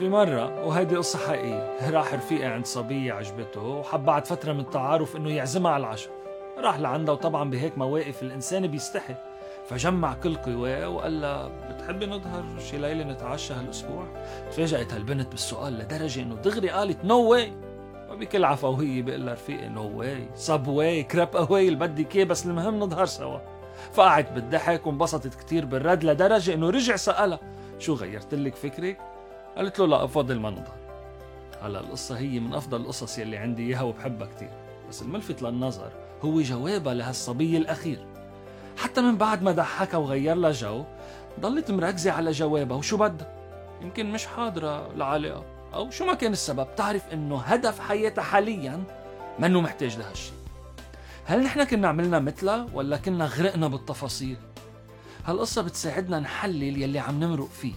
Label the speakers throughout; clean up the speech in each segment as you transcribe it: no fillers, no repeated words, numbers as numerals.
Speaker 1: في مرة، وهيدي قصة حقيقية، راح رفيقي عند صبية عجبته وحب بعد فترة من التعارف إنه يعزمها على العشاء. راح لعندها وطبعا بهيك مواقف الإنسان بيستحي، فجمع كل قواه وقال لها بتحبي نظهر شي ليلة نتعشى هالأسبوع؟ تفاجأت هالبنت بالسؤال لدرجة إنه دغري قالت نو واي. وبكل عفوية بيقول لها رفيقي نو واي، صب واي، كراب اواي اللي بدك اياه، بس المهم نظهر سوا. فقعت بالضحك وانبسطت كتير بالرد لدرجة إنه رجع سألها شو غيرت لك فكرك؟ قالت له لا أفضل ما نظهر. هلا القصة هي من أفضل القصص يلي عندي إياها وبحبها كتير، بس الملفت للنظر هو جوابها لهالصبي الأخير. حتى من بعد ما ضحكها وغير لها جو، ضلت مركزة على جوابها وشو بدها. يمكن مش حاضرة العلاقة أو شو ما كان السبب، تعرف إنه هدف حياتها حاليا منه محتاج لهالشي. هل نحن كنا عملنا مثلها ولا كنا غرقنا بالتفاصيل؟ هالقصة بتساعدنا نحلل يلي عم نمرق فيه.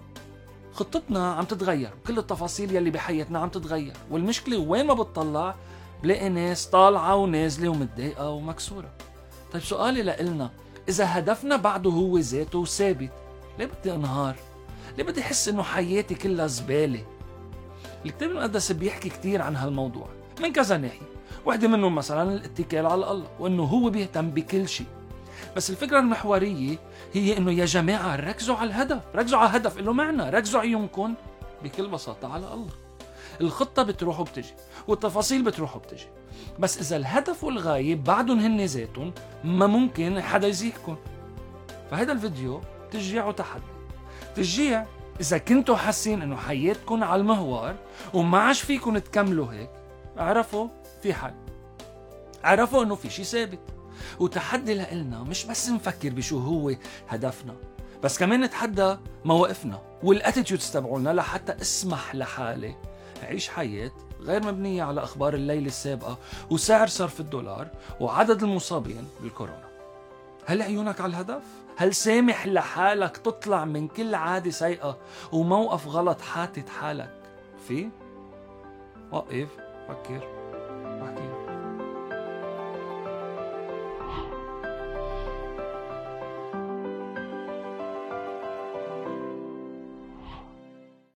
Speaker 1: خطتنا عم تتغير، كل التفاصيل يلي بحياتنا عم تتغير، والمشكلة وين ما بتطلع بلاقي ناس طالعة ونازلة ومتضايقة ومكسورة. طيب سؤالي لإلنا، إذا هدفنا بعده هو ذاته ثابت، ليه بدي انهار؟ ليه بدي أحس إنه حياتي كلها زبالة؟ الكتاب المقدس بيحكي كتير عن هالموضوع من كذا ناحية، واحدة منهم مثلا الاتكال على الله وإنه هو بيهتم بكل شيء. بس الفكرة المحورية هي إنه يا جماعة ركزوا على الهدف، ركزوا على هدف له معنى، ركزوا عيونكم بكل بساطة على الله. الخطة بتروح وبتجي والتفاصيل بتروح وبتجي، بس إذا الهدف والغاية بعدهم هن ذاتهم ما ممكن حدا يزيحكم. فهذا الفيديو تشجيع وتحدي. تشجيع إذا كنتوا حاسين إنه حياتكم على المهوار وما عاش فيكم تكملوا هيك، اعرفوا في حل، اعرفوا إنه في شي ثابت. وتحدي لإلنا مش بس نفكر بشو هو هدفنا، بس كمان نتحدى مواقفنا والاتيتيودز تبعولنا لحتى اسمح لحالي عيش حياة غير مبنية على أخبار الليلة السابقة وسعر صرف الدولار وعدد المصابين بالكورونا. هل عيونك على الهدف؟ هل سامح لحالك تطلع من كل عادة سيئة وموقف غلط حاتت حالك فيه؟ وقف، فكر.